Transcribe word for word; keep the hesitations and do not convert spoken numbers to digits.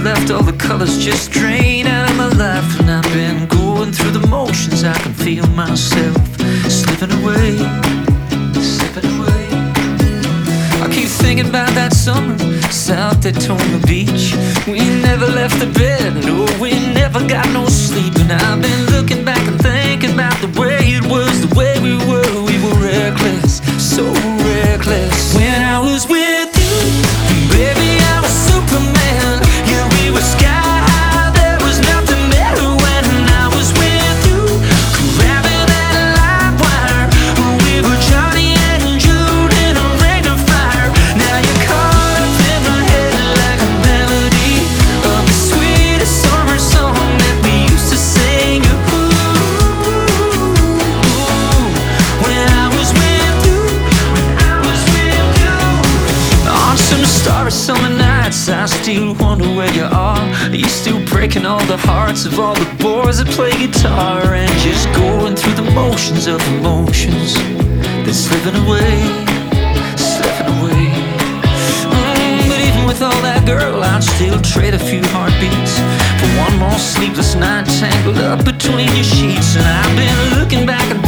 left, all the colors just drain out of my life. And I've been going through the motions, I can feel myself slipping away, slipping away. I keep thinking about that summer, South Daytona Beach. We never left the bed, no, we never got no sleep. And I've been looking back and thinking about the way it was, the way we were. We were reckless, so reckless. When I was with you, baby, I was Superman. Yeah, we were sky high, there was nothing better. When I was with you, grabbing that live wire, we were Johnny and Jude in a ring of fire. Now you're caught up in my head like a melody of the sweetest summer song that we used to sing. Ooh, ooh, when I was with you, when I was with you. On some starry summer nights, I still wonder where you are. Are you still breaking all the hearts of all the boys that play guitar? And just going through the motions of emotions that's slipping away, slipping away. Mm, but even with all that, girl, I'd still trade a few heartbeats for one more sleepless night tangled up between your sheets. And I've been looking back and